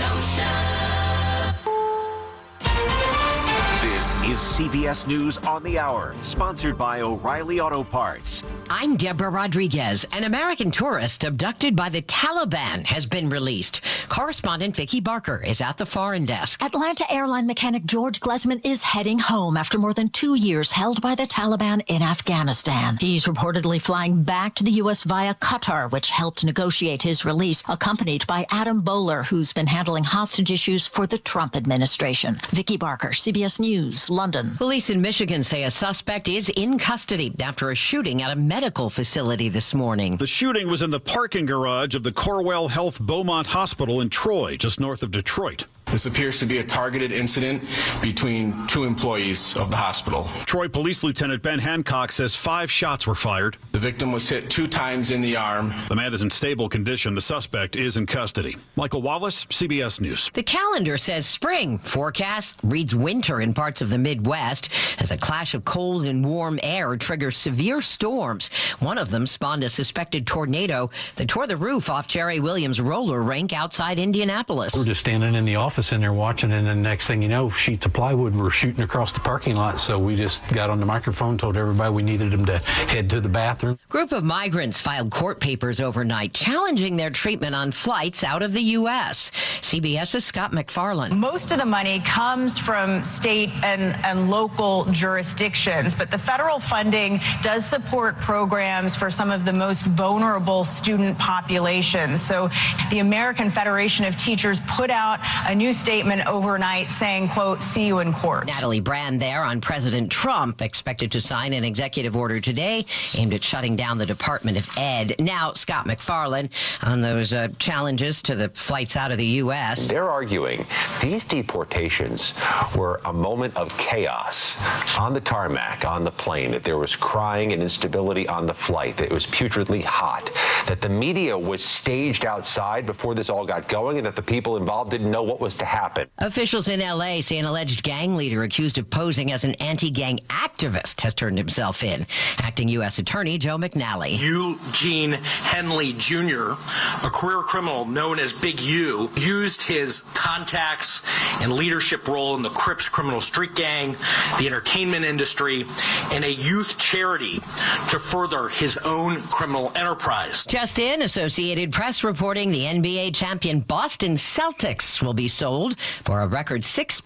This is CBS News on the Hour, sponsored by O'Reilly Auto Parts. I'm Deborah Rodriguez. An American tourist abducted by the Taliban has been released. Correspondent Vicki Barker is at the foreign desk. Atlanta airline mechanic George Glesman is heading home after more than 2 years held by the Taliban in Afghanistan. He's reportedly flying back to the U.S. via Qatar, which helped negotiate his release, accompanied by Adam Bowler, who's been handling hostage issues for the Trump administration. Vicki Barker, CBS News, London. Police in Michigan say a suspect is in custody after a shooting at a medical facility this morning. The shooting was in the parking garage of the Corewell Health Beaumont Hospital in Troy, just north of Detroit. This appears to be a targeted incident between two employees of the hospital. Troy Police Lieutenant Ben Hancock says 5 shots were fired. The victim was hit 2 times in the arm. The man is in stable condition. The suspect is in custody. Michael Wallace, CBS News. The calendar says spring. Forecast reads winter in parts of the Midwest as a clash of cold and warm air triggers severe storms. One of them spawned a suspected tornado that tore the roof off Jerry Williams roller rink outside Indianapolis. We're just standing in the office in there watching, and then the next thing you know, sheets of plywood were shooting across the parking lot. So we just got on the microphone, told everybody we needed them to head to the bathroom. Group of migrants filed court papers overnight challenging their treatment on flights out of the U.S. CBS's Scott MacFarlane. Most of the money comes from state and local jurisdictions, but the federal funding does support programs for some of the most vulnerable student populations. So the American Federation of Teachers put out a new statement overnight saying, quote, "See you in court." Natalie Brand there on President Trump, expected to sign an executive order today aimed at shutting down the Department of Ed. Now, Scott MacFarlane on those challenges to the flights out of the U.S. They're arguing these deportations were a moment of chaos on the tarmac, on the plane, that there was crying and instability on the flight, that it was putridly hot, that the media was staged outside before this all got going, and that the people involved didn't know what was to happen. Officials in L.A. say an alleged gang leader accused of posing as an anti-gang activist has turned himself in. Acting U.S. Attorney Joe McNally. Eugene Henley Jr., a career criminal known as Big U, used his contacts and leadership role in the Crips criminal street gang, the entertainment industry, and a youth charity to further his own criminal enterprise. Just in, Associated Press reporting the NBA champion Boston Celtics will be sold for a record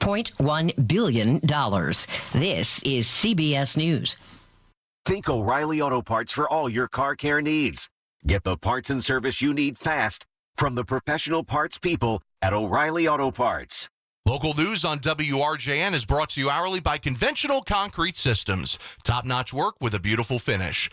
$6.1 billion. This is CBS News. Think O'Reilly Auto Parts for all your car care needs. Get the parts and service you need fast from the professional parts people at O'Reilly Auto Parts. Local news on WRJN is brought to you hourly by Conventional Concrete Systems. Top-notch work with a beautiful finish.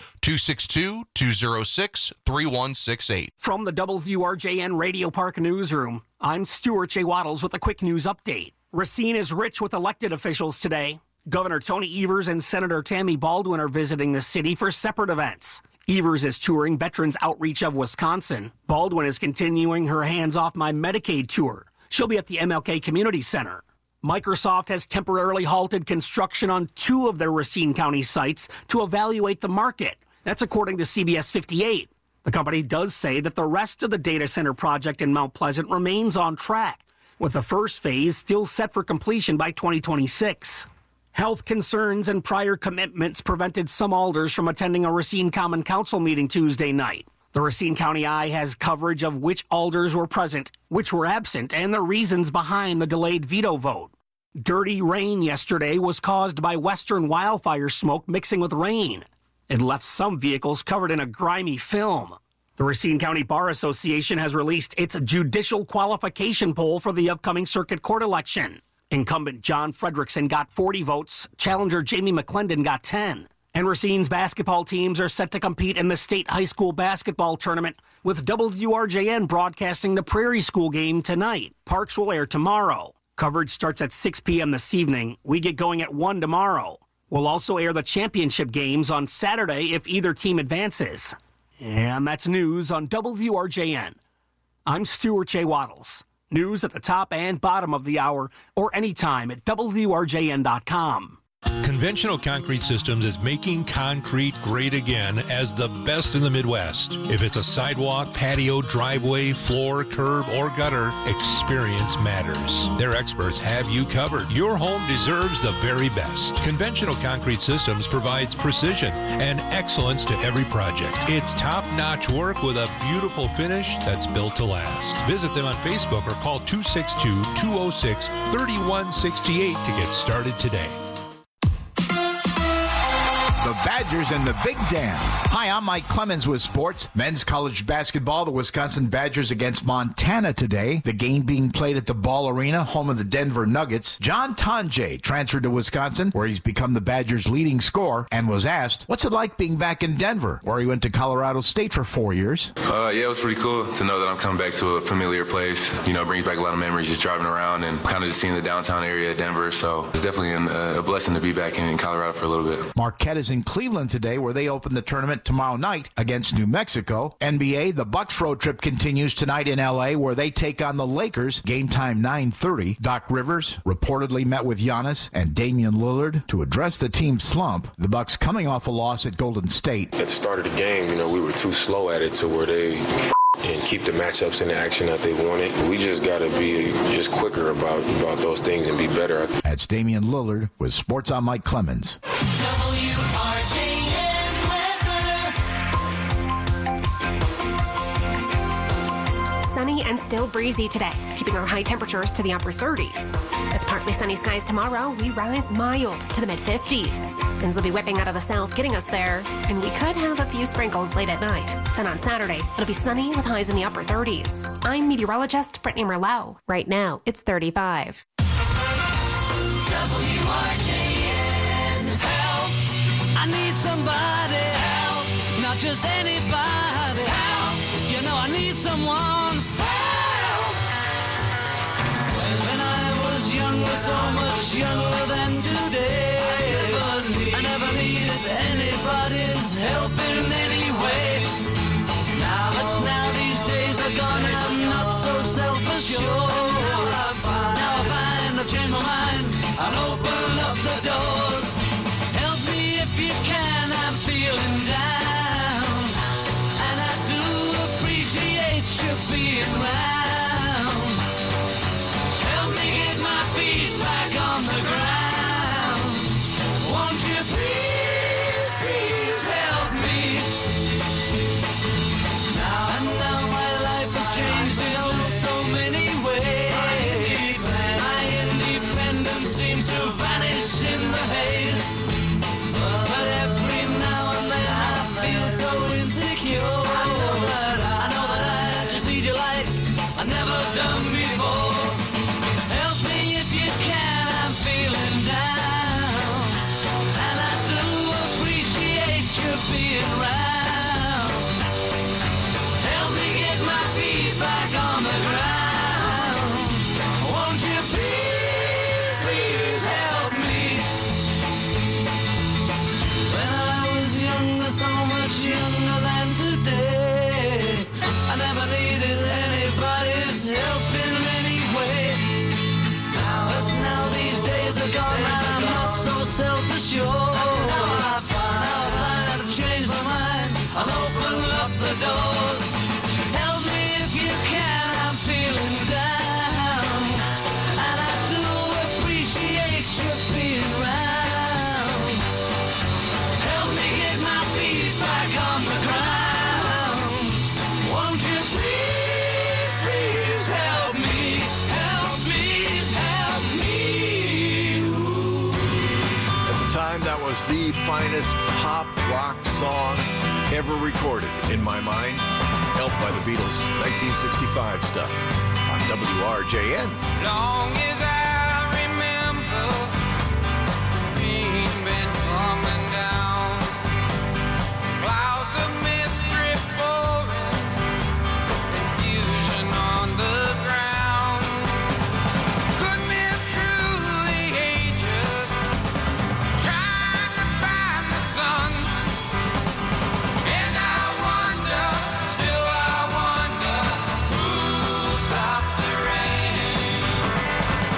262-206-3168. From the WRJN Radio Park Newsroom, I'm Stuart J. Waddles with a quick news update. Racine is rich with elected officials today. Governor Tony Evers and Senator Tammy Baldwin are visiting the city for separate events. Evers is touring Veterans Outreach of Wisconsin. Baldwin is continuing her Hands Off My Medicaid tour. She'll be at the MLK Community Center. Microsoft has temporarily halted construction on 2 of their Racine County sites to evaluate the market. That's according to CBS 58. The company does say that the rest of the data center project in Mount Pleasant remains on track, with the first phase still set for completion by 2026. Health concerns and prior commitments prevented some alders from attending a Racine Common Council meeting Tuesday night. The Racine County Eye has coverage of which alders were present, which were absent, and the reasons behind the delayed veto vote. Dirty rain yesterday was caused by western wildfire smoke mixing with rain. It left some vehicles covered in a grimy film. The Racine County Bar Association has released its judicial qualification poll for the upcoming circuit court election. Incumbent John Frederickson got 40 votes. Challenger Jamie McClendon got 10. And Racine's basketball teams are set to compete in the state high school basketball tournament, with WRJN broadcasting the Prairie School game tonight. Parks will air tomorrow. Coverage starts at 6 p.m. this evening. We get going at 1 tomorrow. We'll also air the championship games on Saturday if either team advances. And that's news on WRJN. I'm Stuart J. Waddles. News at the top and bottom of the hour, or anytime at WRJN.com. Conventional Concrete Systems is making concrete great again as the best in the Midwest. If it's a sidewalk, patio, driveway, floor, curb, or gutter, experience matters. Their experts have you covered. Your home deserves the very best. Conventional Concrete Systems provides precision and excellence to every project. It's top-notch work with a beautiful finish that's built to last. Visit them on Facebook or call 262-206-3168 to get started today. The Badgers and the Big Dance. Hi, I'm Mike Clemens with sports. Men's college basketball, the Wisconsin Badgers against Montana today. The game being played at the Ball Arena, home of the Denver Nuggets. John Tonje transferred to Wisconsin, where he's become the Badgers' leading scorer, and was asked, what's it like being back in Denver, where he went to Colorado State for 4 years? Yeah, it was pretty cool to know that I'm coming back to a familiar place. You know, it brings back a lot of memories just driving around and kind of just seeing the downtown area of Denver. So it's definitely a blessing to be back in Colorado for a little bit. Marquette is in Cleveland today, where they open the tournament tomorrow night against New Mexico. NBA, the Bucks road trip continues tonight in LA, where they take on the Lakers. Game time 9:30. Doc Rivers reportedly met with Giannis and Damian Lillard to address the team's slump. The Bucks coming off a loss at Golden State. At the start of the game, you know, we were too slow at it to where they and keep the matchups in the action that they wanted. We just got to be just quicker about those things and be better. That's Damian Lillard with Sports on Mike Clemens. Sunny and still breezy today, keeping our high temperatures to the upper 30s. With partly sunny skies tomorrow, we rise mild to the mid-50s. Winds will be whipping out of the south, getting us there, and we could have a few sprinkles late at night. Then on Saturday, it'll be sunny with highs in the upper 30s. I'm meteorologist Brittany Merlot. Right now, it's 35. WRJN. Help! I need somebody. Help! Not just anybody. Help! You know I need someone. Help! When I was younger, so much younger than today, I never needed anybody's help in any way. But now these days are gone and I'm not so self-assured. Now I find I've changed my mind. I'll open up the doors. Help me if you can, I'm feeling down. And I do appreciate you being around. Help me get my feet back on the ground. Won't you please, please help me? Now my life has changed in so many ways. My independence seems to vanish in the haze. But every now and then I feel so insecure. I know that I just need your light. I've never done before. Help me if you can, I'm feeling down. And I do appreciate you being around. Help me get my feet back on the ground. Won't you please, please help me? When I was younger, so much younger than today, I never needed anybody's help in any way. But now these days are gone and I'm not so self-assured. Now I find I've changed my mind. I'll open up the doors. Help me if you can, I'm feeling down. And I do appreciate you being around. Help me get my feet back on the ground. Won't you please, please help me? Help me, help me. At the time, that was the finest pop rock song ever recorded, in my mind. Helped by the Beatles, 1965 stuff on WRJN. Long as I remember, rain been coming down, clouds of mist drip pouring, confusion on the ground. Could live through the ages, trying to find the sun. And I wonder, still I wonder, who'll stop the rain?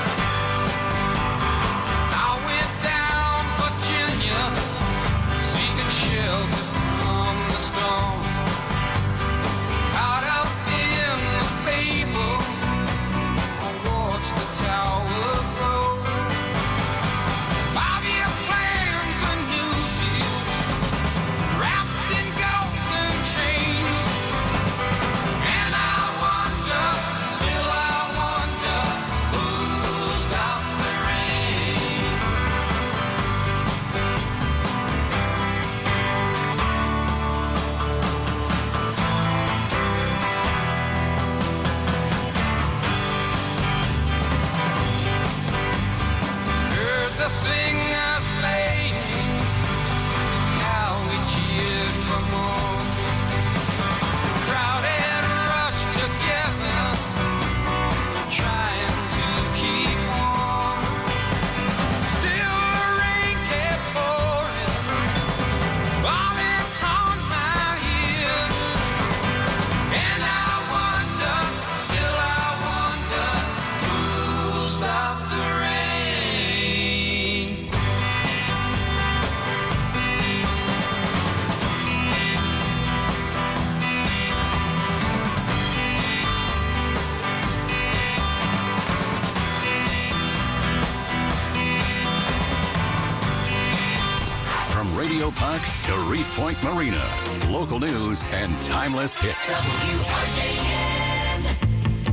Park to Reef Point Marina. Local news and timeless hits. WRJN.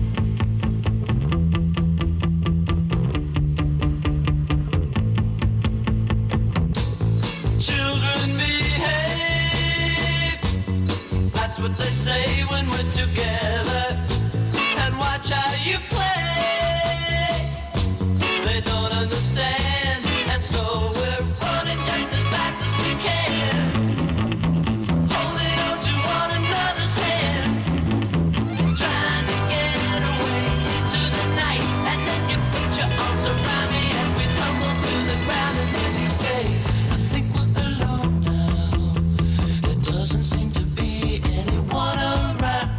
Children behave. That's what they say when we're together. And watch how you play. They don't understand, and so we're running just as fast as we can. Holding on to one another's hand. Trying to get away into the night. And then you put your arms around me as we tumble to the ground. And then you say, I think we're alone now. There doesn't seem to be anyone around.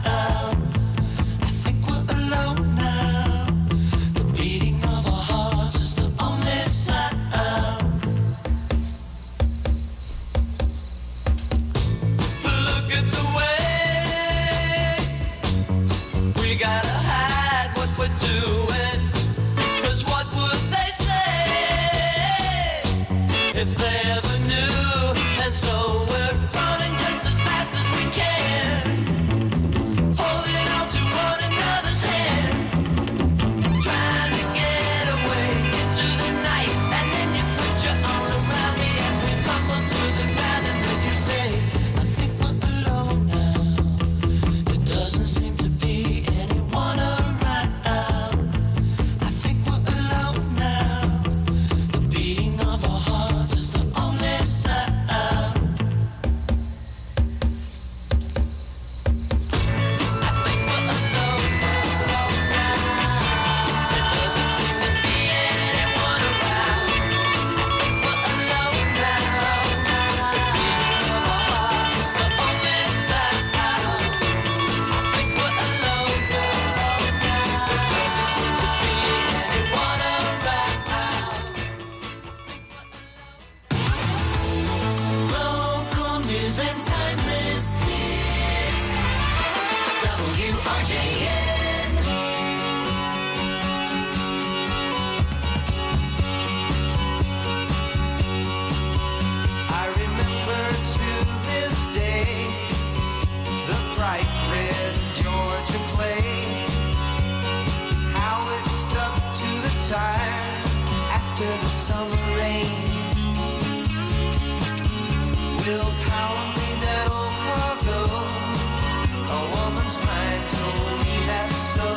I think we're alone now. The beating of our hearts is the only sound. Look at the way we gotta hide what we're doing. 'Cause what would they say if they ever knew? And so we're running just as fast as we can. Holding on to one another's hand. Trying to get away into the night. And then you put your arms around me as we tumble to the ground. And then you say, I think we're alone now. There doesn't seem to be anyone around. I think we're alone now. The beating of our hearts is the only sound. Local news and timeless hits. WRJN. I remember to this day the bright red Georgia clay, how it stuck to the tires after the summer rain. Willpower made that old car go. A woman's mind told me that's so.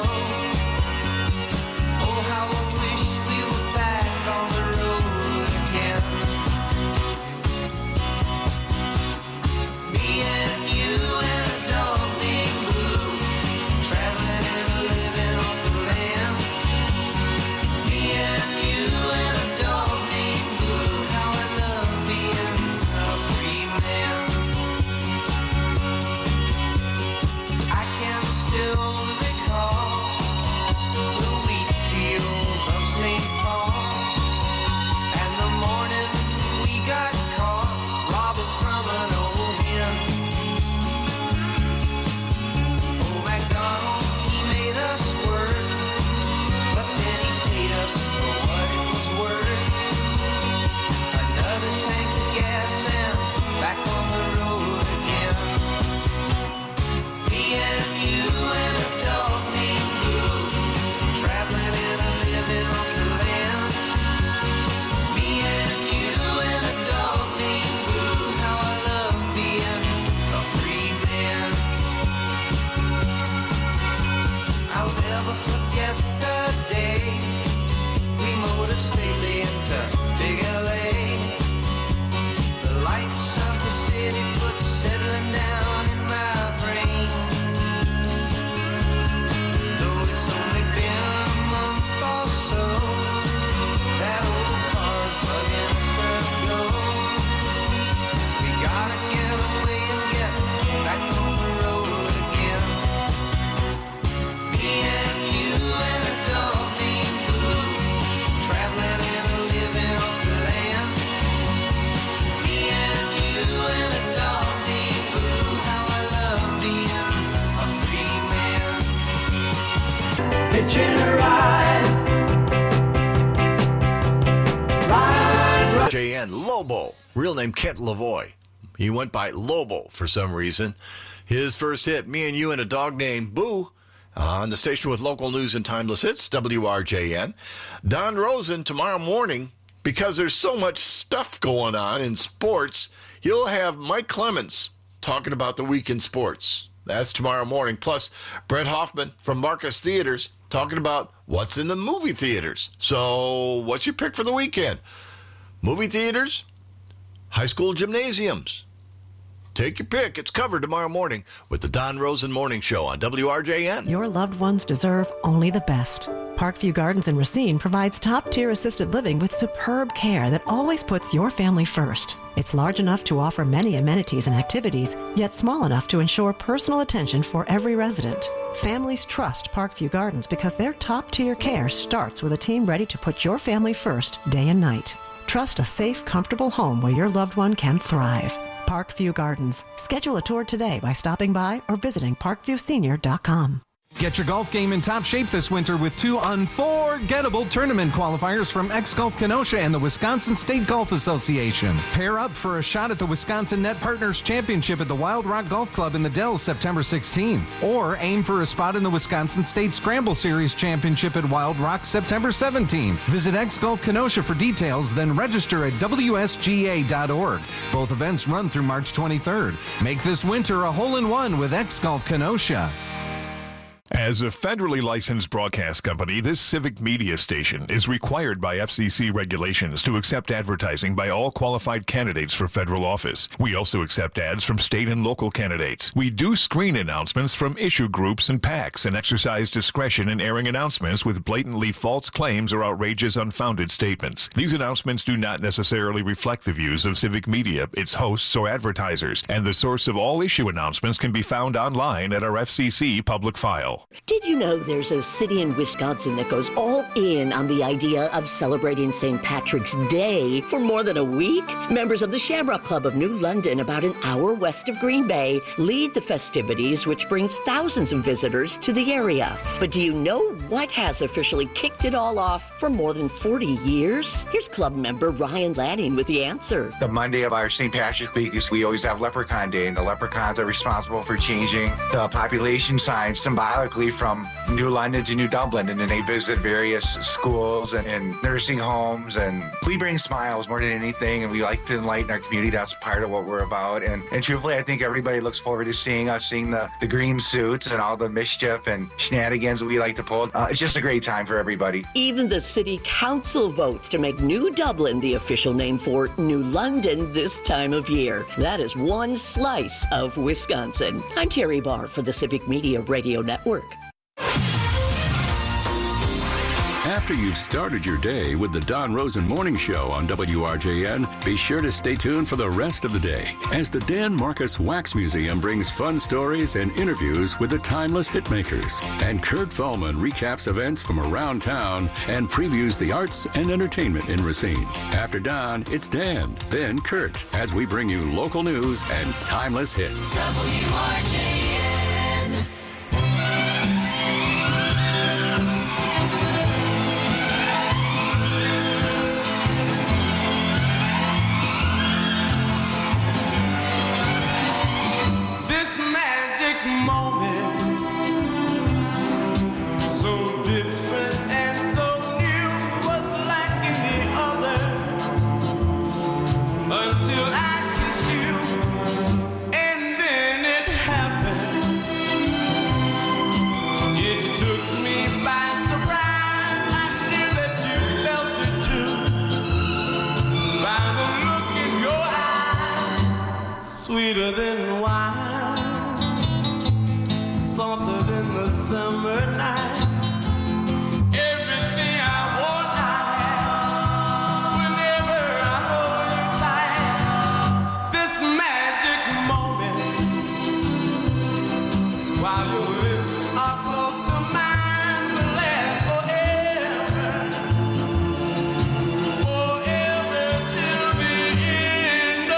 Oh, how I wish we were back on the road again. Me and you and a dog named Blue, traveling and living off the land. Me and you and a dog named Blue, how I love being a free man. I can still recall the wheat fields of St. Paul, and the morning we got caught robbing from an old hen. Oh, MacDonald, he made us work, but then he paid us for what it was worth. Another tank of gas and back on the road again. Me and you and a dog named Blue, traveling and a living off the land. Me and you and a dog named Blue, how I love being a free man. I'll never forget the day we motored stately into Big LA. The lights of the city put settling down in my brain. Though it's only been a month or so, that old car's bugging us to go. We gotta get away and get back on the road again. Me and you and a dog named Blue, traveling and a living off the land. Me and you and a dog named Blue, how I love being a free man. Hitching a ride. JN Lobo, real name Kent Lavoie. He went by Lobo for some reason. His first hit, Me and You and a Dog Named Boo, on the station with local news and timeless hits, WRJN. Don Rosen tomorrow morning, because there's so much stuff going on in sports, you'll have Mike Clemens talking about the week in sports. That's tomorrow morning. Plus, Brett Hoffman from Marcus Theaters talking about what's in the movie theaters. So, what's your pick for the weekend? Movie theaters? High school gymnasiums? Take your pick. It's covered tomorrow morning with the Don Rosen Morning Show on WRJN. Your loved ones deserve only the best. Parkview Gardens in Racine provides top-tier assisted living with superb care that always puts your family first. It's large enough to offer many amenities and activities, yet small enough to ensure personal attention for every resident. Families trust Parkview Gardens because their top-tier care starts with a team ready to put your family first day and night. Trust a safe, comfortable home where your loved one can thrive. Parkview Gardens. Schedule a tour today by stopping by or visiting parkviewsenior.com. Get your golf game in top shape this winter with two unforgettable tournament qualifiers from X-Golf Kenosha and the Wisconsin State Golf Association. Pair up for a shot at the Wisconsin Net Partners Championship at the Wild Rock Golf Club in the Dells September 16th. Or aim for a spot in the Wisconsin State Scramble Series Championship at Wild Rock September 17th. Visit X-Golf Kenosha for details, then register at WSGA.org. Both events run through March 23rd. Make this winter a hole-in-one with X-Golf Kenosha. As a federally licensed broadcast company, this civic media station is required by FCC regulations to accept advertising by all qualified candidates for federal office. We also accept ads from state and local candidates. We do screen announcements from issue groups and PACs and exercise discretion in airing announcements with blatantly false claims or outrageous, unfounded statements. These announcements do not necessarily reflect the views of civic media, its hosts, or advertisers, and the source of all issue announcements can be found online at our FCC public file. Did you know there's a city in Wisconsin that goes all in on the idea of celebrating St. Patrick's Day for more than a week? Members of the Shamrock Club of New London, about an hour west of Green Bay, lead the festivities, which brings thousands of visitors to the area. But do you know what has officially kicked it all off for more than 40 years? Here's club member Ryan Lanning with the answer. The Monday of our St. Patrick's Week is we always have Leprechaun Day, and the leprechauns are responsible for changing the population signs symbolically from New London to New Dublin, and then they visit various schools and nursing homes, and we bring smiles more than anything, and we like to enlighten our community. That's part of what we're about, and truthfully, I think everybody looks forward to seeing us, seeing the green suits and all the mischief and shenanigans we like to pull. It's just a great time for everybody. Even the city council votes to make New Dublin the official name for New London this time of year. That is one slice of Wisconsin. I'm Terry Barr for the Civic Media Radio Network. After you've started your day with the Don Rosen Morning Show on WRJN, be sure to stay tuned for the rest of the day as the Dan Marcus Wax Museum brings fun stories and interviews with the timeless hitmakers. And Kurt Vollman recaps events from around town and previews the arts and entertainment in Racine. After Don, it's Dan, then Kurt, as we bring you local news and timeless hits. WRJN. Sweeter than wine, softer than the summer night. Everything I want, I have. Whenever I hold you tight, this magic moment, while your lips are close to mine, will last forever, forever till the end of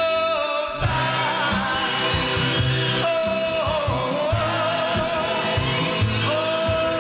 time. Oh, oh, oh, oh.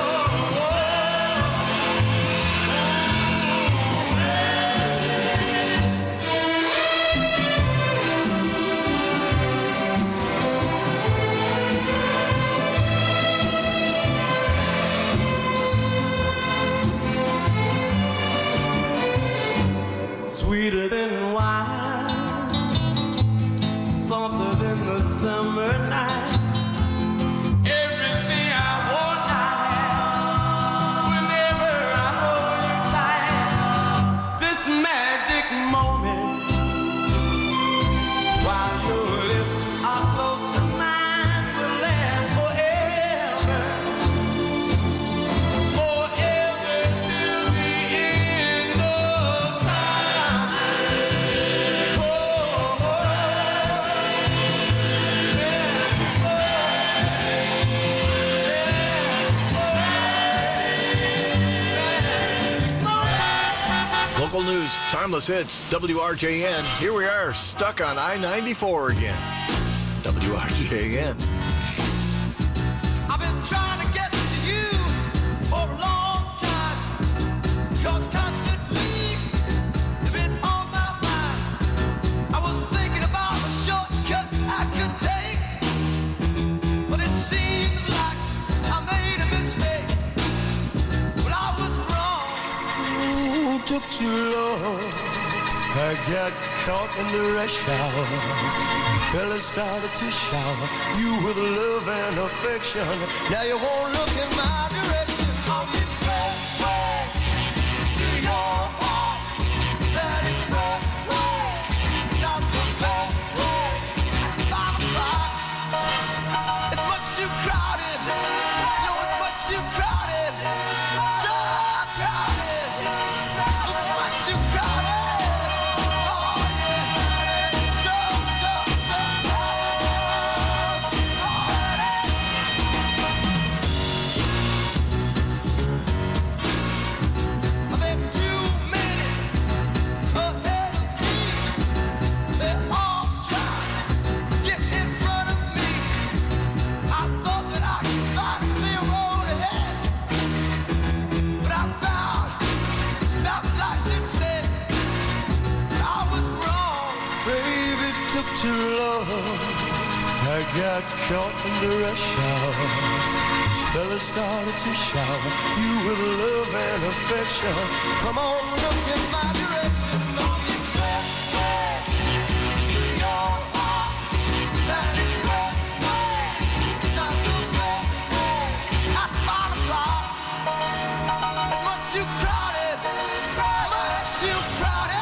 oldies, timeless hits, WRJN. Here we are, stuck on I-94 again. WRJN. I've been trying to get to you for a long time, 'cause constantly you've been on my mind. I was thinking about a shortcut I could take, but it seems like I made a mistake. Well, I was wrong. Ooh, took too long. I got caught in the rush hour. The fella started to shower you with love and affection. Now you won't look in my direction. On the expressway to your heart. That expressway, not the best way. At 5 o'clock, it's much too crowded. No, it's much too crowded. So crowded. It's much too crowded. Too long, I got caught in the rush hour. This fella started to shower you with love and affection. Come on, look in my direction. On the expressway to your heart. That expressway, not the best way. At 5 o'clock, it's much too crowded. Much too crowded.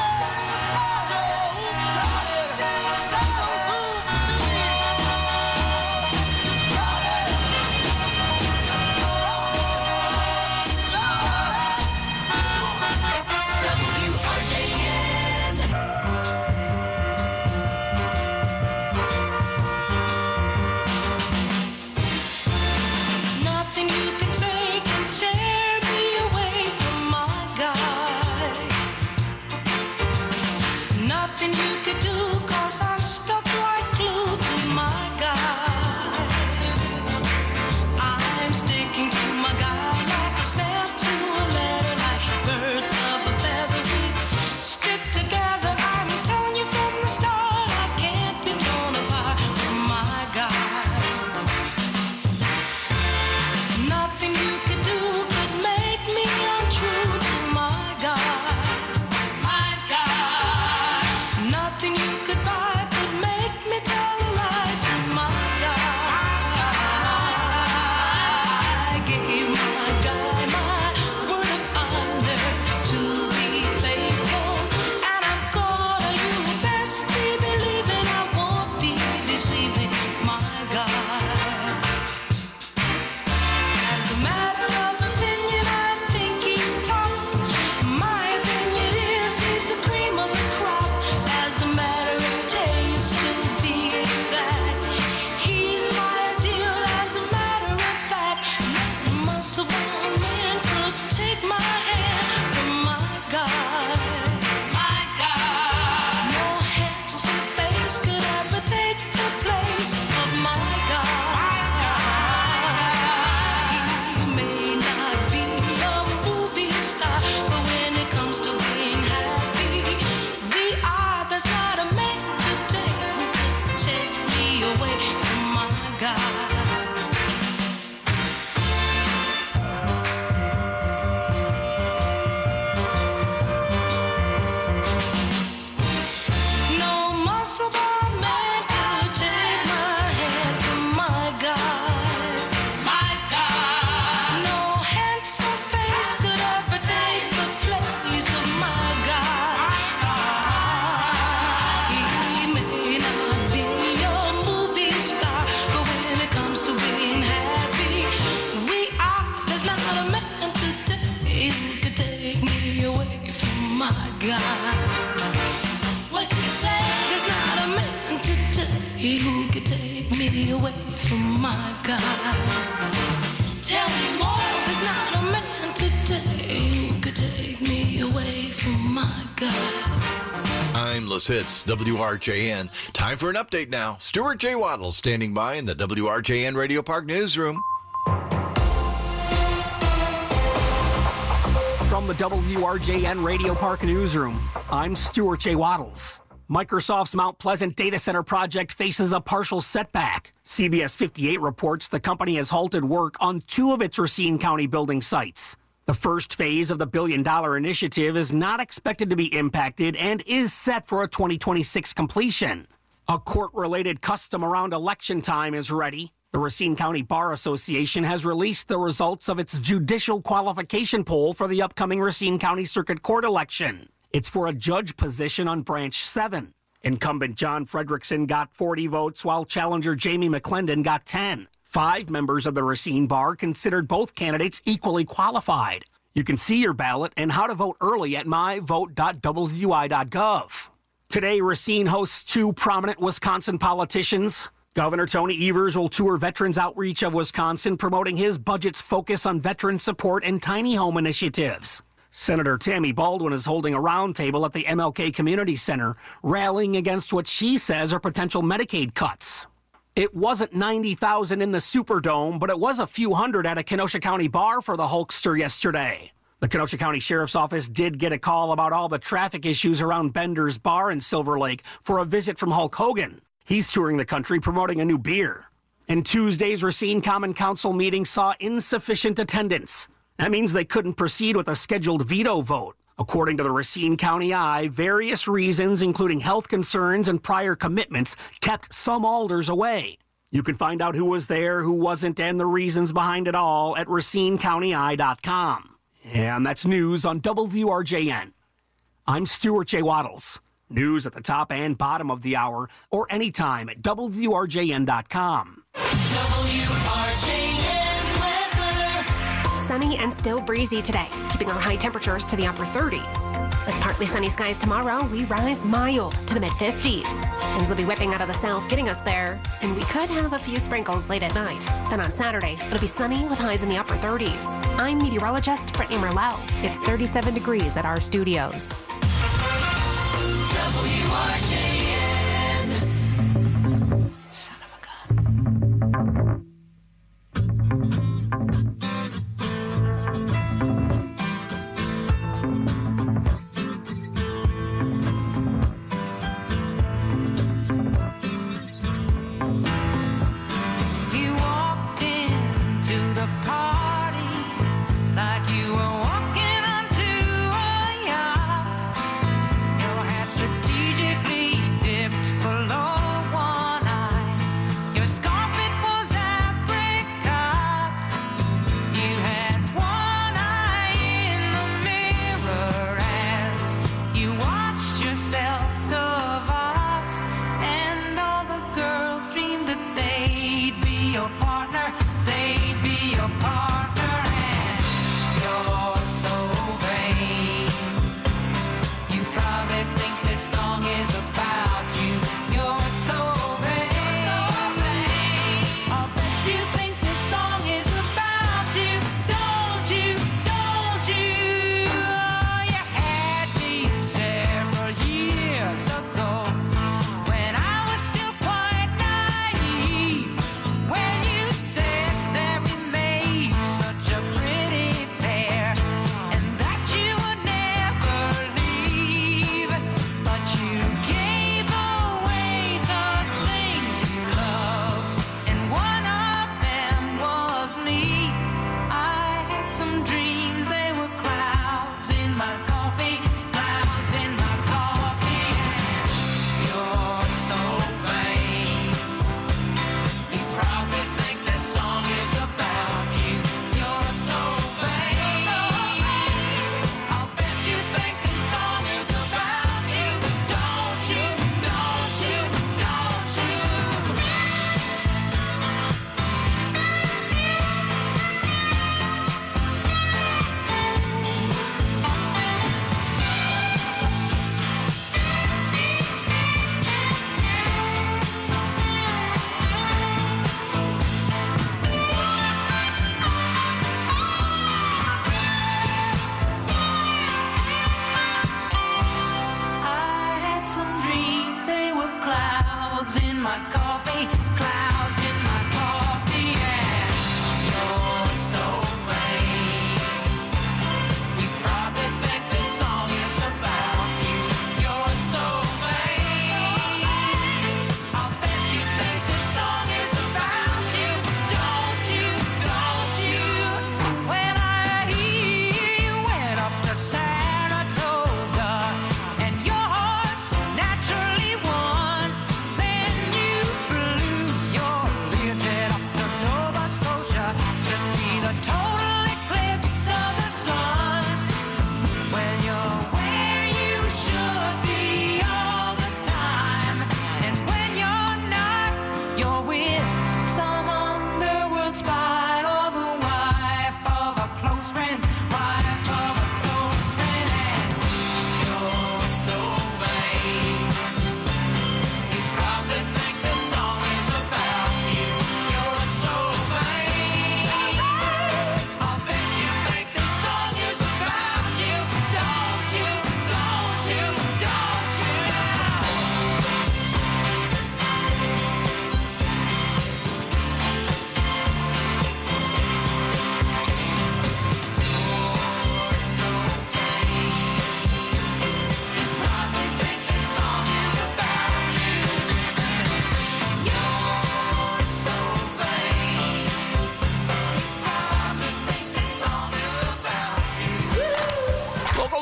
Who could take me away from my God? Tell me more. There's not a man today who could take me away from my God. Endless Hits, WRJN. Time for an update now. Stuart J. Waddle standing by in the WRJN Radio Park newsroom. From the WRJN Radio Park newsroom, I'm Stuart J. Waddles. Microsoft's Mount Pleasant data center project faces a partial setback. CBS 58 reports the company has halted work on 2 of its Racine County building sites. The first phase of the billion-dollar initiative is not expected to be impacted and is set for a 2026 completion. A court-related custom around election time is ready. The Racine County Bar Association has released the results of its judicial qualification poll for the upcoming Racine County Circuit Court election. It's for a judge position on Branch 7. Incumbent John Fredrickson got 40 votes, while challenger Jamie McClendon got 10. 5 members of the Racine Bar considered both candidates equally qualified. You can see your ballot and how to vote early at myvote.wi.gov. Today, Racine hosts 2 prominent Wisconsin politicians. Governor Tony Evers will tour Veterans Outreach of Wisconsin, promoting his budget's focus on veteran support and tiny home initiatives. Senator Tammy Baldwin is holding a roundtable at the MLK Community Center, rallying against what she says are potential Medicaid cuts. It wasn't 90,000 in the Superdome, but it was a few hundred at a Kenosha County bar for the Hulkster yesterday. The Kenosha County Sheriff's Office did get a call about all the traffic issues around Bender's Bar in Silver Lake for a visit from Hulk Hogan. He's touring the country promoting a new beer. And Tuesday's Racine Common Council meeting saw insufficient attendance. That means they couldn't proceed with a scheduled veto vote. According to the Racine County Eye, various reasons, including health concerns and prior commitments, kept some alders away. You can find out who was there, who wasn't, and the reasons behind it all at RacineCountyEye.com. And that's news on WRJN. I'm Stuart J. Waddles. News at the top and bottom of the hour, or anytime at WRJN.com. WRJN weather. Sunny and still breezy today, keeping our high temperatures to the upper 30s. With partly sunny skies tomorrow, we rise mild to the mid-50s. Winds will be whipping out of the south, getting us there. And we could have a few sprinkles late at night. Then on Saturday, it'll be sunny with highs in the upper 30s. I'm meteorologist Brittany Merlot. It's 37 degrees at our studios. WRJN. Son of a gun. You walked into the party like you were walking onto a yacht. Your hat strategically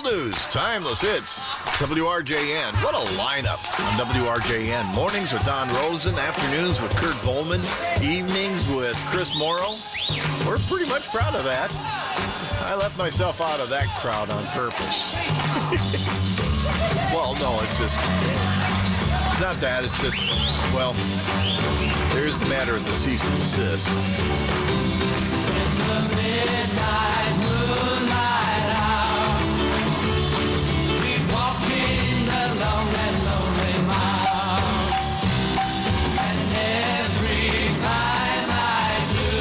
news, timeless hits, WRJN. What a lineup on WRJN. Mornings with Don Rosen, afternoons with Kurt Volman, evenings with Chris Morrow. We're pretty much proud of that. I left myself out of that crowd on purpose. Well, no, it's not that. It's just, well, there's the matter of the cease and desist. Midnight moonlight hour, he's walking the long and lonely mile, and every time I do,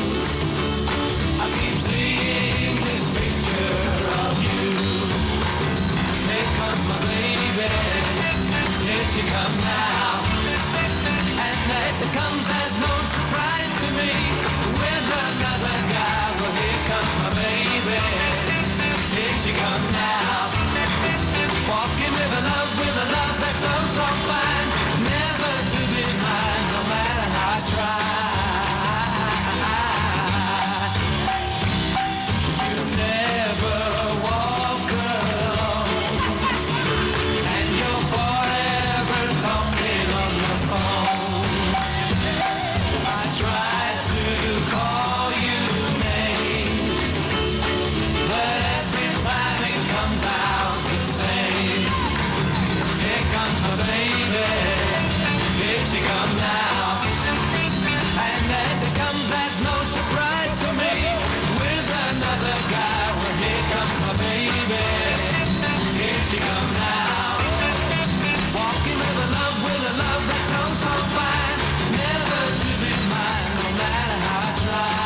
I keep seeing this picture of you. Here comes my baby, here she comes now, and that comes as no surprise to me. With another guy, well, here comes my baby. Here she comes now. Walking with a love that's so, so fine. Never to be mine, no matter how I try. You never walk alone, and you're forever talking on the phone. I tried to call you names, but every time it comes out the same. Here comes my baby, here she comes now, and then it comes as no surprise to me. With another guy, well, here comes my baby, here she comes now. Walking with a love that's so, so fine. Never to be mine, no matter how I try.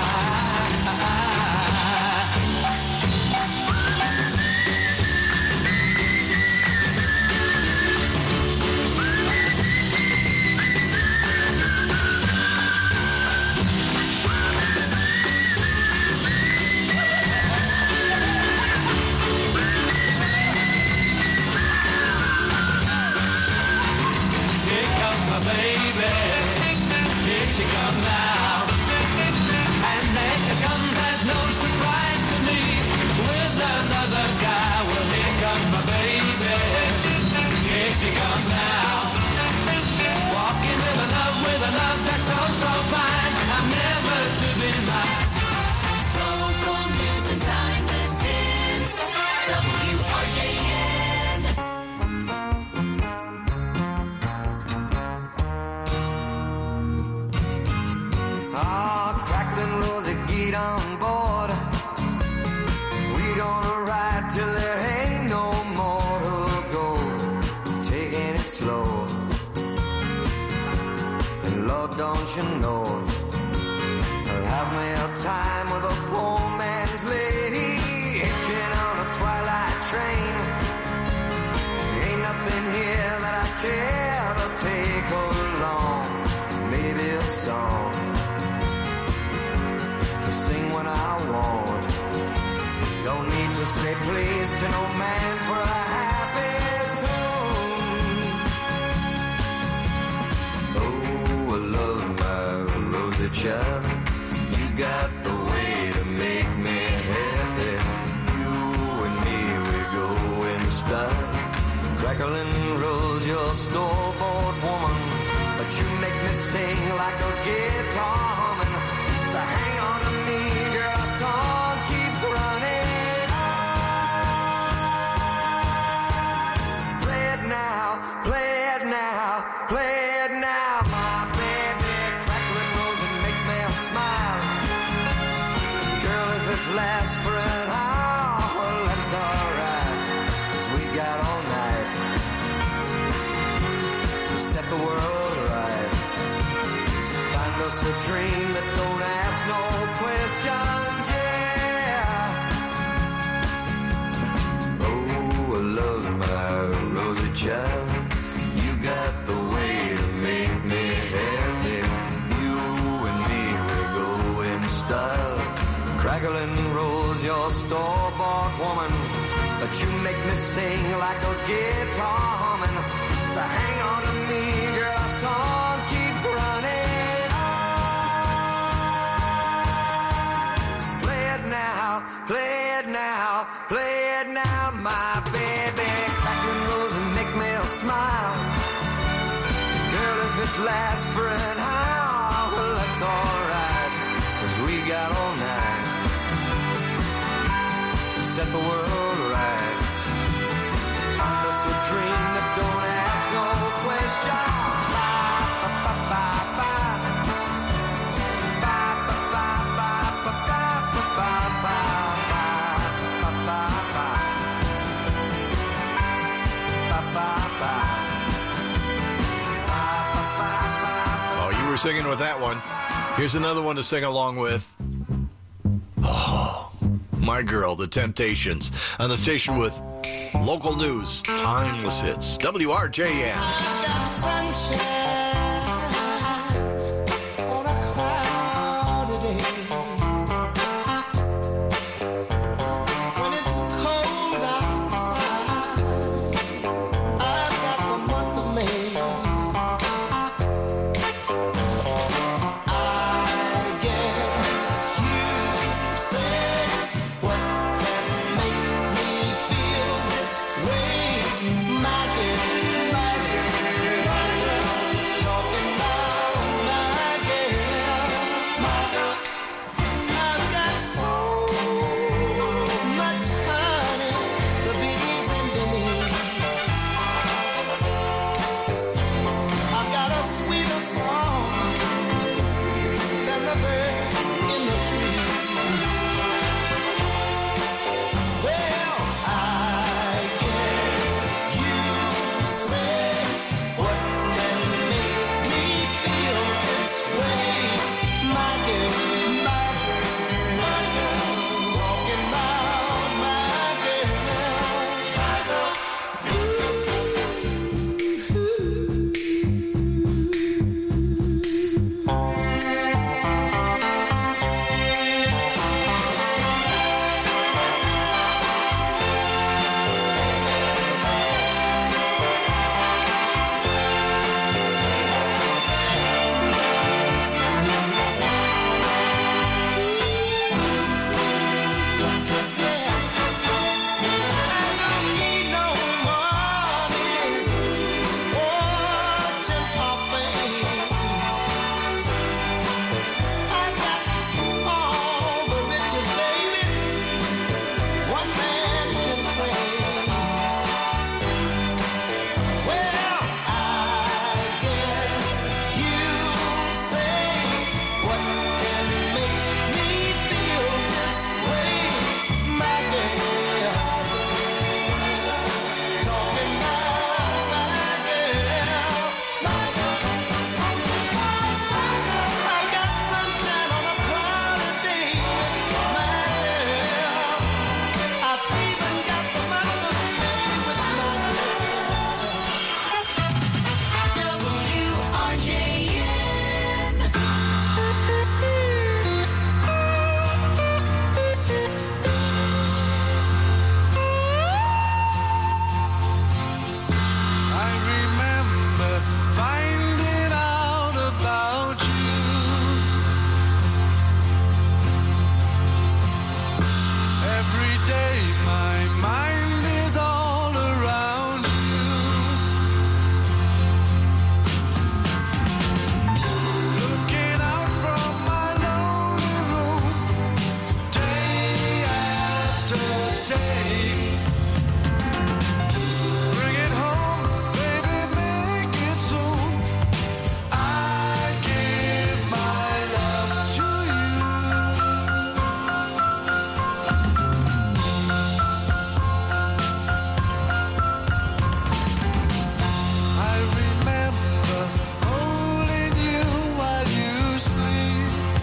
Here comes my baby, here she comes now, and then it comes as no surprise to me. With another guy, well, here comes my baby, here she comes now. Walking with a love that's so, so fine. I'm never to be mine. Local news and timeless hits, WRJN. Ah, crackling Rosie, get on board. We gonna ride till there ain't no more to go. Taking it slow. And Lord, don't you know, I'll have me a time with a poor man's lady, hitching on a twilight train. Ain't nothing here that I care to take along. Maybe a song to sing when I want. Don't need to say please to no man for a happy tune. Oh, I love my Rosie child. You got the way to make me happy. You and me, we go in style. Crackling rose, your store-bought woman, but you make me sing like a guitar humming. So hang on to me, girl, our song keeps running on. Play it now, play it now, play it now, my baby. Crackling rose and make me smile. Girl, if it lasts for an hour, well, that's alright, 'cause we got all night to set the world right. Find us a dream that don't ask no questions, yeah. Oh, I love my Rosie child. You got the way to make me happy. You and me, we go in style. Crackling rose, your store-bought woman, but you make me sing like a guitar humming. So hang on to me, girl, our song keeps running on. Play it now, play it now, Play it now, my baby. Crack the nose and make me smile. Girl, if it lasts for an hour, well, that's alright. 'Cause we got all night to set the world right. Find us a dream that don't ask no question. Singing with that one. Here's another one to sing along with. Oh, my girl, The Temptations, on the station with local news, timeless hits, WRJN. I got sunshine on a cloudy day. When it's cold outside, I've got the month of May.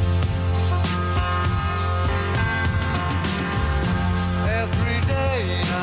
Every day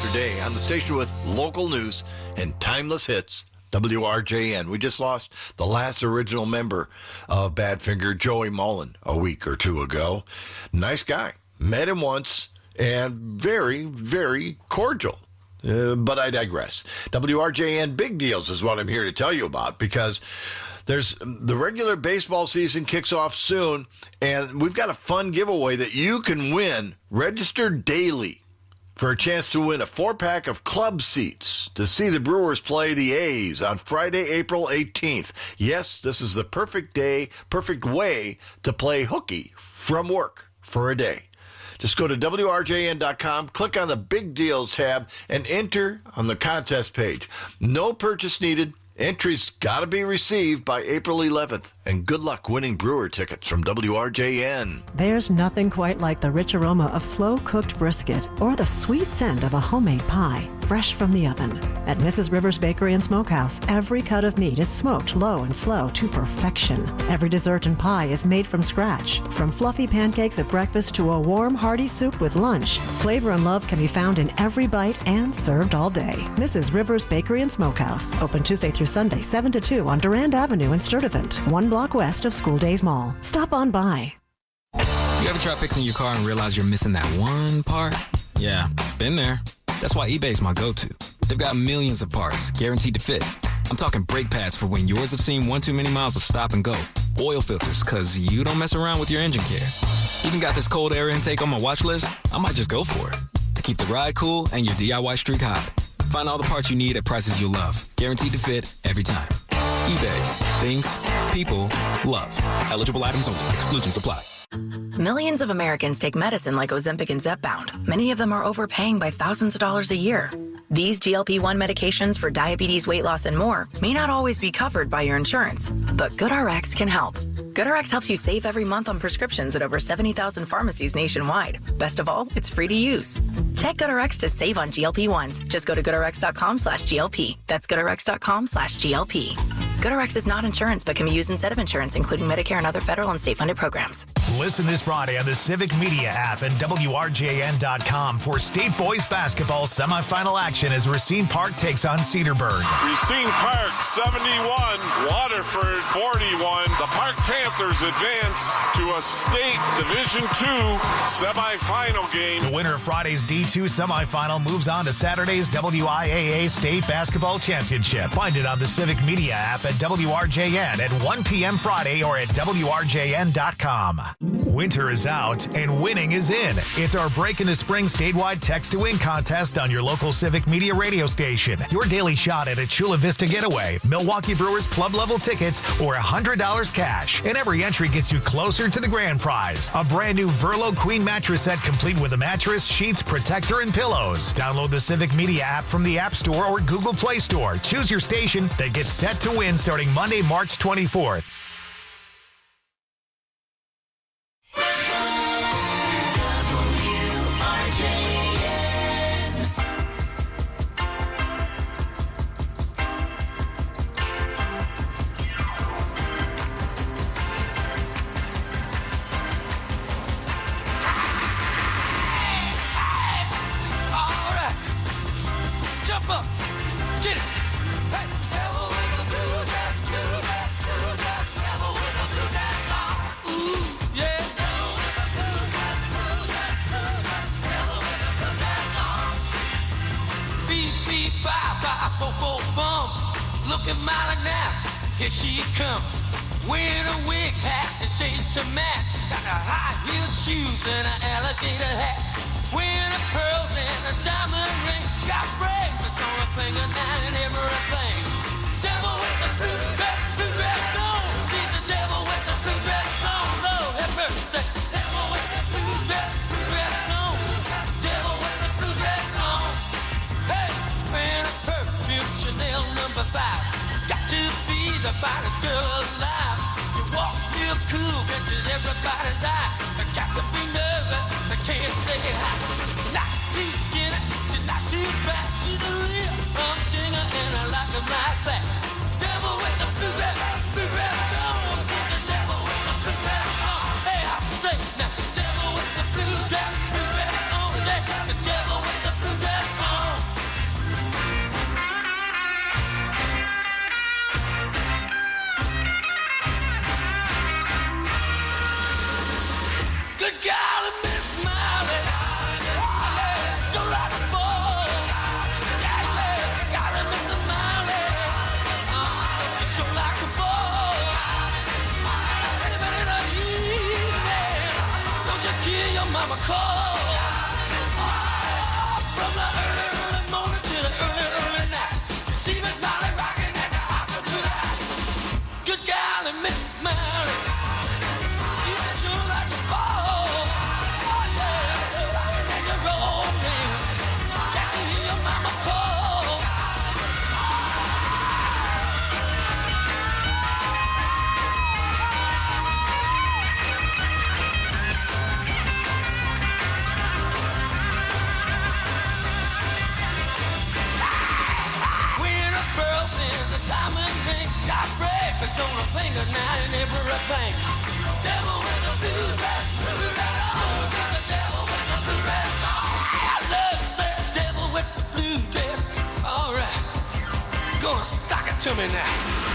your day on the station with local news and timeless hits, WRJN. We just lost the last original member of Badfinger, Joey Mullen, a week or two ago. Nice guy. Met him once and very, very cordial. But I digress. WRJN Big Deals is what I'm here to tell you about, because there's the regular baseball season kicks off soon, and we've got a fun giveaway that you can win. Register daily for a chance to win a 4-pack of club seats to see the Brewers play the A's on Friday, April 18th. Yes, this is the perfect day, perfect way to play hooky from work for a day. Just go to WRJN.com, click on the Big Deals tab, and enter on the contest page. No purchase needed. Entries got to be received by April 11th. And good luck winning Brewer tickets from WRJN. There's nothing quite like the rich aroma of slow-cooked brisket or the sweet scent of a homemade pie, fresh from the oven. At Mrs. Rivers Bakery and Smokehouse, every cut of meat is smoked low and slow to perfection. Every dessert and pie is made from scratch. From fluffy pancakes at breakfast to a warm, hearty soup with lunch, flavor and love can be found in every bite and served all day. Mrs. Rivers Bakery and Smokehouse, open Tuesday through Sunday, 7 to 2 on Durand Avenue in Sturtevant, 1 block west of School Days Mall. Stop on by. You ever try fixing your car and realize you're missing that one part? Yeah, been there. That's why eBay's my go-to. They've got millions of parts, guaranteed to fit. I'm talking brake pads for when yours have seen one too many miles of stop and go. Oil filters, because you don't mess around with your engine care. Even got this cold air intake on my watch list. I might just go for it. To keep the ride cool and your DIY streak high. Find all the parts you need at prices you'll love. Guaranteed to fit every time. eBay. Things, people, love. Eligible items only. Exclusions apply. Millions of Americans take medicine like Ozempic and Zepbound. Many of them are overpaying by thousands of dollars a year. These GLP-1 medications for diabetes, weight loss, and more may not always be covered by your insurance, but GoodRx can help. GoodRx helps you save every month on prescriptions at over 70,000 pharmacies nationwide. Best of all, it's free to use. Check GoodRx to save on GLP-1s. Just go to GoodRx.com/GLP. That's GoodRx.com/GLP. GoodRx is not insurance, but can be used instead of insurance, including Medicare and other federal and state-funded programs. Listen this Friday on the Civic Media app and WRJN.com for State Boys basketball semifinal action as Racine Park takes on Cedarburg. Racine Park 71, Waterford 41. The Park Panthers advance to a state Division II semifinal game. The winner of Friday's D2 semifinal moves on to Saturday's WIAA State Basketball Championship. Find it on the Civic Media app at WRJN at 1 p.m. Friday or at WRJN.com. Winter is out and winning is in. It's our Break into Spring statewide Text to Win contest on your local Civic Media radio station. Your daily shot at a Chula Vista getaway, Milwaukee Brewers club level tickets, or $100 cash. And every entry gets you closer to the grand prize. A brand new Verlo Queen mattress set complete with a mattress, sheets, protector, and pillows. Download the Civic Media app from the App Store or Google Play Store. Choose your station that gets set to win starting Monday, March 24th. Looking mighty now, here she comes. Wearing a wig hat and shades to match. Got a high-heeled shoes and an alligator hat. Wearing a pearls and a diamond ring. Got bracelets on her finger now and everything. Devil with the blue dress on. She's the devil with the blue dress on. Lord have mercy. Devil with the blue dress on. Devil with the blue dress on. Hey, wearing a perfume Chanel number 5. Got to be the finest girl alive. You walk real cool, catches everybody's eye. I got to be nervous, I can't say hi. Not too skinny, she's not too fat. She's a real humdinger and I like them like that. Devil with the blue dress on. She's the devil with the blue dress on. Hey, I say now, devil with the blue dress on. Yeah, the devil with the blue dress on. call. From the early morning to the early night. See Miss Molly rocking at the hospital light. Good golly, Miss Mary, you sure like to fall. Oh yeah, rocking and you're rolling. Got to hear your mama call. When a girl's in the diamond ring, got breakfast on her finger now and everything. Devil with the blue dress, blue dress, oh, the devil with the blue dress. I love that devil with the blue dress. All right, gonna sock it to me now.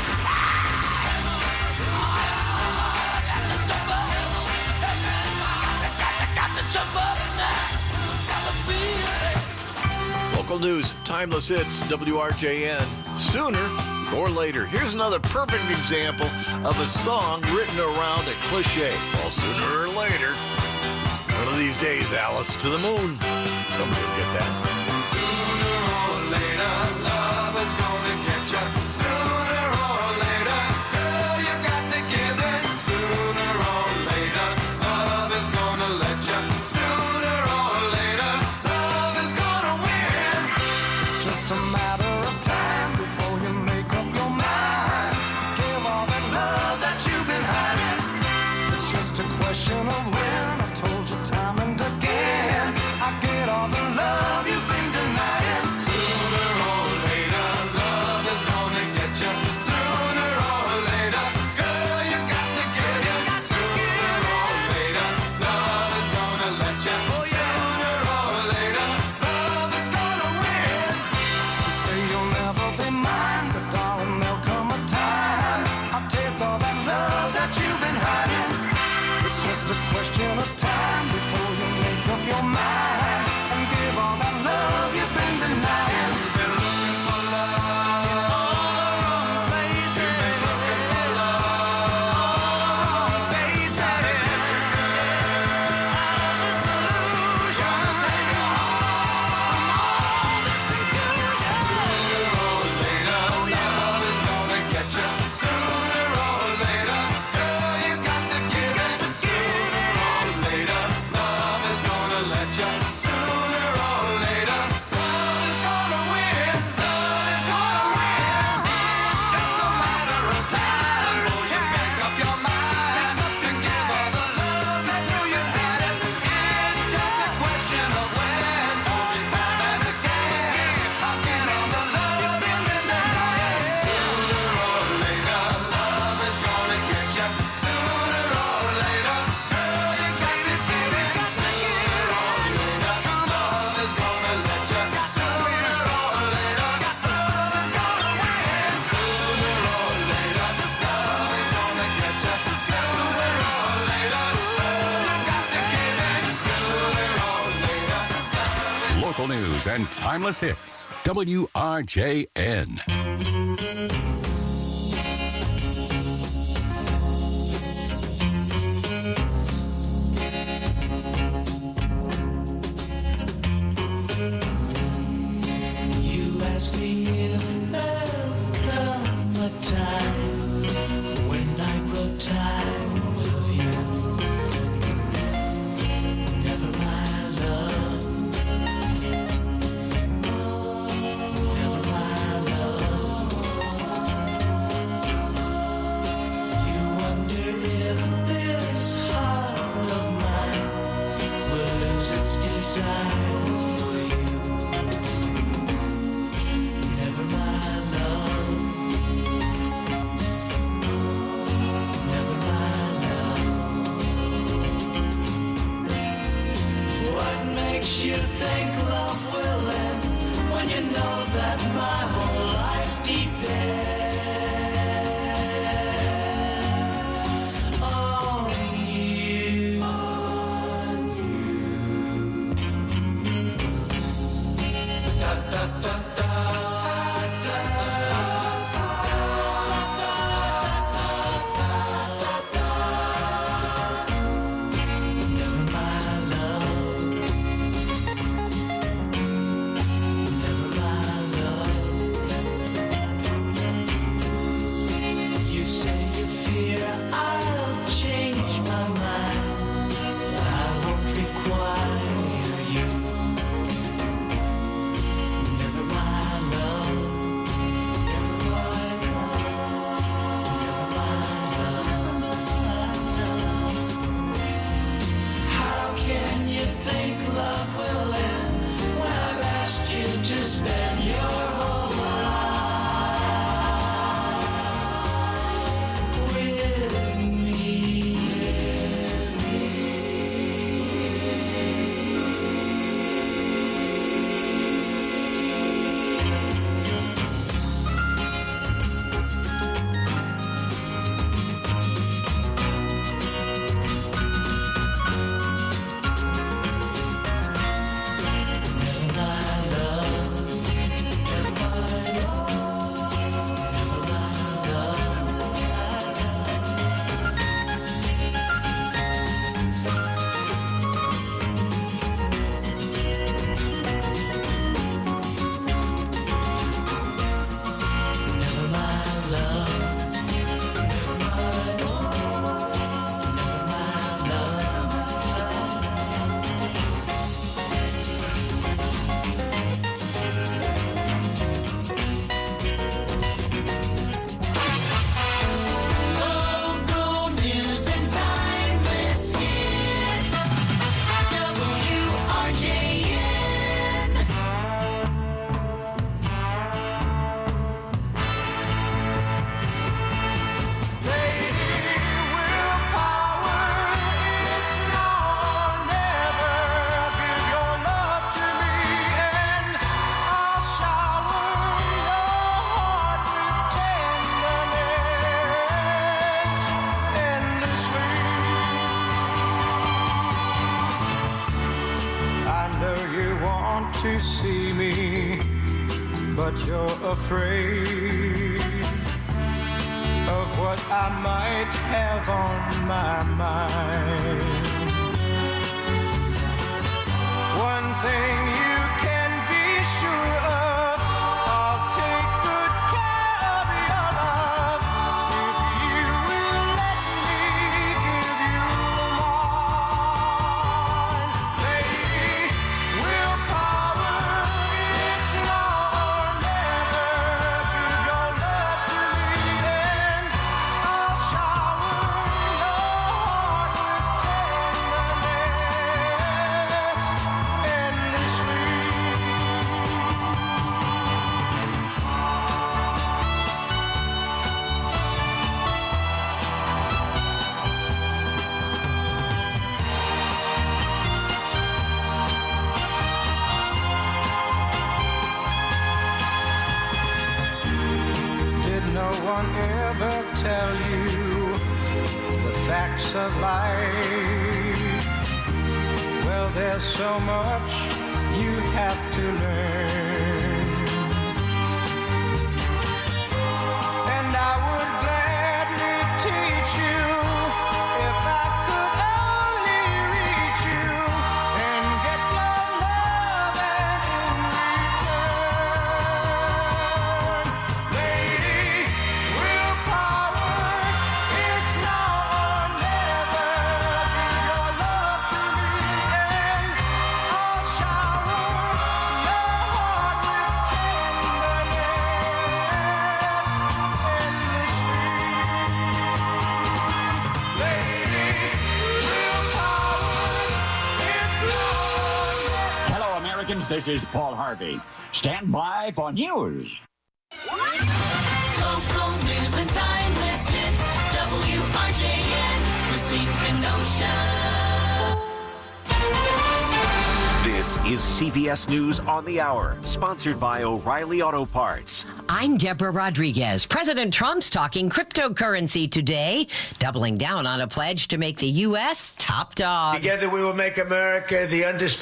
Got to jump up now. Got to feel it. Local news, timeless hits, WRJN. Sooner or later. Here's another perfect example of a song written around a cliche. Well, sooner or later. One of these days, Alice, to the moon. Somebody will get that. Sooner or later, love is gonna get you. Sooner or later, girl, you got to give it. Sooner or later, love is gonna let you. Sooner or later, love is gonna win. It's just a matter of time before you make up your mind. Give all that love that you've been hiding. It's just a question of when. I've told you time and again. I get all the love you've been denying. Sooner or later, love is gonna get you. Sooner or later, girl, you got to give it. Sooner or later, love is gonna let you. Sooner or later, love is gonna win. You say you'll never be mine, but darling, there'll come a time I'll taste all that love that you've been hiding. It's just a question of time before you make up your mind and give all that love you've been denying. You've been looking for love all the wrong places. You've been looking for love all the wrong places. Local news and timeless hits. WRJN. You ask me if there'll come a time when I grow tired of you. Never, my love. Never, my love. to see me, but you're afraid of what I might have on my mind. One thing you can be sure of, I'll take good care of your love if you will let me give you mine. Baby, willpower, it's now or never. Give your love to me and I'll shower your heart with tenderness endlessly. Did no one ever tell you the facts of life? Well, there's so much you have to learn. And I would gladly teach you if I could only reach you and get your love and in return. Lady, willpower, it's now or never. Give your love to me and I'll shower your heart with tenderness endlessly. Lady, willpower, it's now or never. Hello, Americans. This is Paul Harvey. Stand by for news. Local news and timeless hits. WRJN, Racine, Kenosha. This is CBS News on the Hour, sponsored by O'Reilly Auto Parts. I'm Deborah Rodriguez. President Trump's talking cryptocurrency today, doubling down on a pledge to make the U.S. top dog. Together we will make America the undisputed